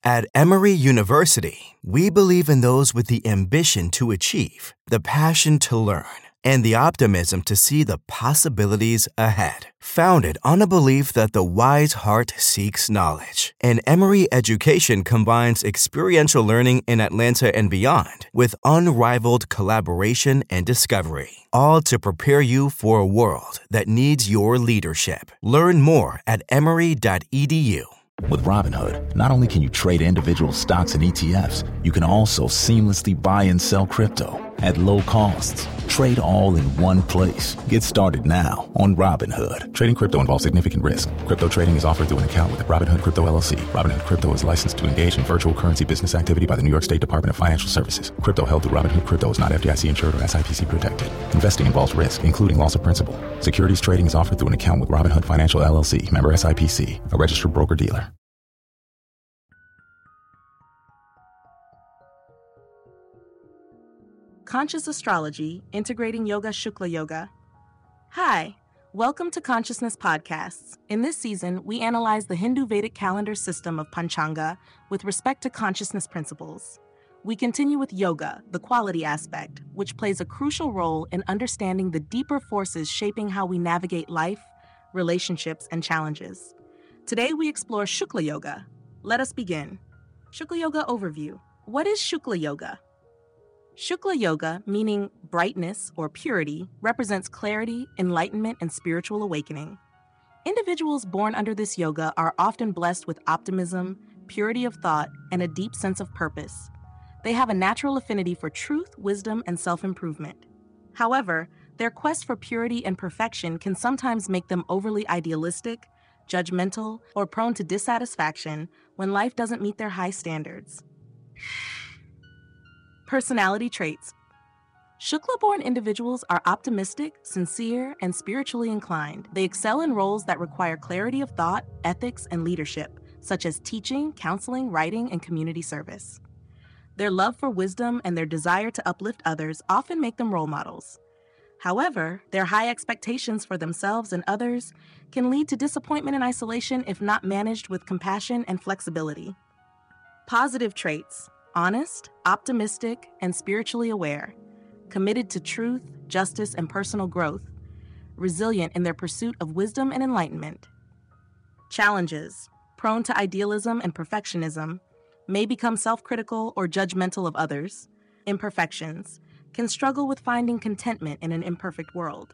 At Emory University, we believe in those with the ambition to achieve, the passion to learn, and the optimism to see the possibilities ahead. Founded on a belief that the wise heart seeks knowledge, and Emory education combines experiential learning in Atlanta and beyond with unrivaled collaboration and discovery, all to prepare you for a world that needs your leadership. Learn more at emory.edu. With Robinhood, not only can you trade individual stocks and ETFs, you can also seamlessly buy and sell crypto at low costs. Trade all in one place. Get started now on Robinhood. Trading crypto involves significant risk. Crypto trading is offered through an account with Robinhood Crypto LLC. Robinhood Crypto is licensed to engage in virtual currency business activity by the New York State Department of Financial Services. Crypto held through Robinhood Crypto is not FDIC insured or SIPC protected. Investing involves risk, including loss of principal. Securities trading is offered through an account with Robinhood Financial LLC, member SIPC, a registered broker-dealer. Conscious Astrology, Integrating Yoga Shukla Yoga. Hi, welcome to Consciousness Podcasts. In this season, we analyze the Hindu Vedic calendar system of Panchanga with respect to consciousness principles. We continue with yoga, the quality aspect, which plays a crucial role in understanding the deeper forces shaping how we navigate life, relationships, and challenges. Today, we explore Shukla Yoga. Let us begin. Shukla Yoga Overview. What is Shukla Yoga? Shukla Yoga, meaning brightness or purity, represents clarity, enlightenment, and spiritual awakening. Individuals born under this yoga are often blessed with optimism, purity of thought, and a deep sense of purpose. They have a natural affinity for truth, wisdom, and self-improvement. However, their quest for purity and perfection can sometimes make them overly idealistic, judgmental, or prone to dissatisfaction when life doesn't meet their high standards. Personality traits. Shukla-born individuals are optimistic, sincere, and spiritually inclined. They excel in roles that require clarity of thought, ethics, and leadership, such as teaching, counseling, writing, and community service. Their love for wisdom and their desire to uplift others often make them role models. However, their high expectations for themselves and others can lead to disappointment and isolation if not managed with compassion and flexibility. Positive traits. Honest, optimistic, and spiritually aware, committed to truth, justice, and personal growth, resilient in their pursuit of wisdom and enlightenment. Challenges, prone to idealism and perfectionism, may become self-critical or judgmental of others. Imperfections, can struggle with finding contentment in an imperfect world.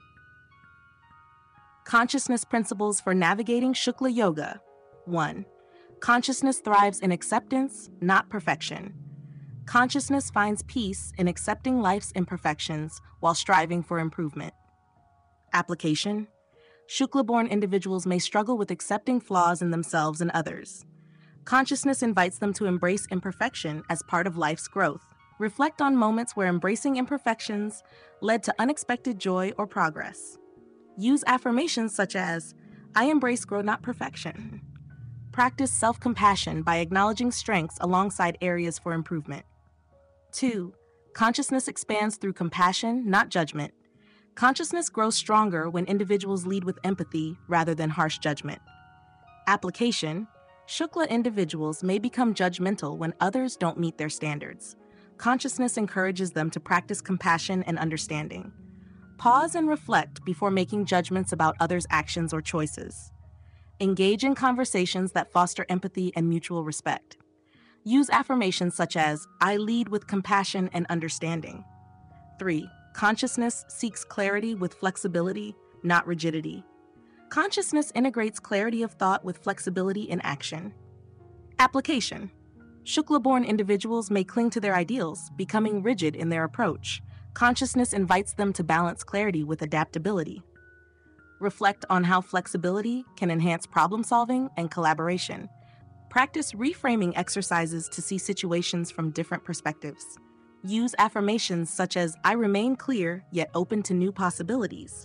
Consciousness principles for navigating Shukla Yoga. 1. Consciousness thrives in acceptance, not perfection. Consciousness finds peace in accepting life's imperfections while striving for improvement. Application. Shukla-born individuals may struggle with accepting flaws in themselves and others. Consciousness invites them to embrace imperfection as part of life's growth. Reflect on moments where embracing imperfections led to unexpected joy or progress. Use affirmations such as, "I embrace growth, not perfection." Practice self-compassion by acknowledging strengths alongside areas for improvement. 2. Consciousness expands through compassion, not judgment. Consciousness grows stronger when individuals lead with empathy rather than harsh judgment. Application. Shukla individuals may become judgmental when others don't meet their standards. Consciousness encourages them to practice compassion and understanding. Pause and reflect before making judgments about others' actions or choices. Engage in conversations that foster empathy and mutual respect. Use affirmations such as, "I lead with compassion and understanding." 3. Consciousness seeks clarity with flexibility, not rigidity. Consciousness integrates clarity of thought with flexibility in action. Application. Shukla-born individuals may cling to their ideals, becoming rigid in their approach. Consciousness invites them to balance clarity with adaptability. Reflect on how flexibility can enhance problem-solving and collaboration. Practice reframing exercises to see situations from different perspectives. Use affirmations such as, "I remain clear, yet open to new possibilities."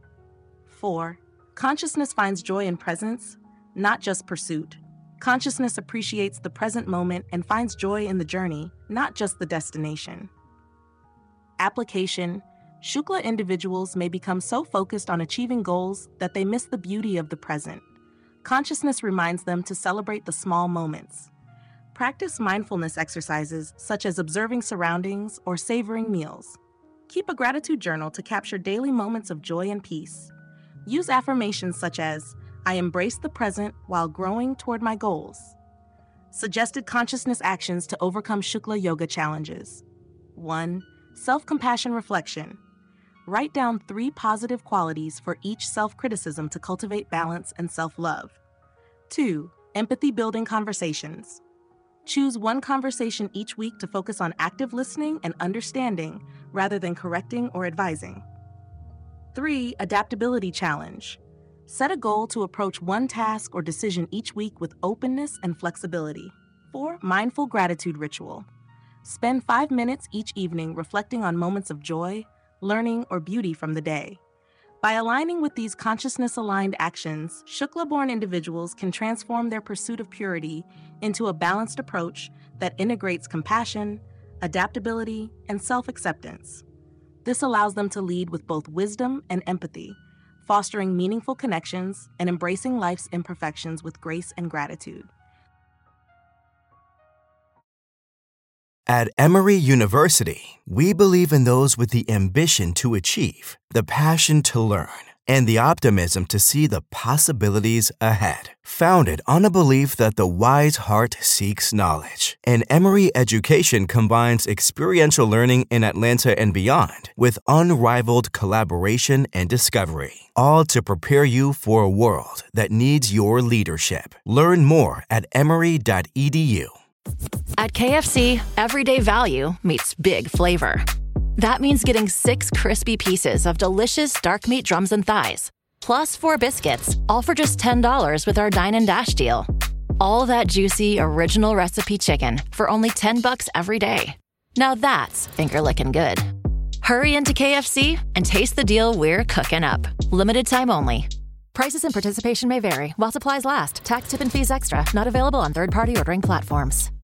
4. Consciousness finds joy in presence, not just pursuit. Consciousness appreciates the present moment and finds joy in the journey, not just the destination. Application. Shukla individuals may become so focused on achieving goals that they miss the beauty of the present. Consciousness reminds them to celebrate the small moments. Practice mindfulness exercises such as observing surroundings or savoring meals. Keep a gratitude journal to capture daily moments of joy and peace. Use affirmations such as, I embrace the present while growing toward my goals. Suggested consciousness actions to overcome Shukla Yoga challenges. 1. Self-compassion reflection. Write down 3 positive qualities for each self-criticism to cultivate balance and self-love. 2. Empathy-building conversations. Choose one conversation each week to focus on active listening and understanding rather than correcting or advising. 3. Adaptability challenge. Set a goal to approach one task or decision each week with openness and flexibility. 4. Mindful gratitude ritual. Spend 5 minutes each evening reflecting on moments of joy, learning, or beauty from the day. By aligning with these consciousness-aligned actions, Shukla-born individuals can transform their pursuit of purity into a balanced approach that integrates compassion, adaptability, and self-acceptance. This allows them to lead with both wisdom and empathy, fostering meaningful connections and embracing life's imperfections with grace and gratitude. At Emory University, we believe in those with the ambition to achieve, the passion to learn, and the optimism to see the possibilities ahead. Founded on a belief that the wise heart seeks knowledge, and Emory education combines experiential learning in Atlanta and beyond with unrivaled collaboration and discovery, all to prepare you for a world that needs your leadership. Learn more at emory.edu. At KFC, everyday value meets big flavor. That means getting 6 crispy pieces of delicious dark meat drums and thighs, plus 4 biscuits, all for just $10 with our Dine and Dash deal. All that juicy, original recipe chicken for only $10 every day. Now that's finger-licking good. Hurry into KFC and taste the deal we're cooking up. Limited time only. Prices and participation may vary while supplies last. Tax, tip, and fees extra. Not available on third-party ordering platforms.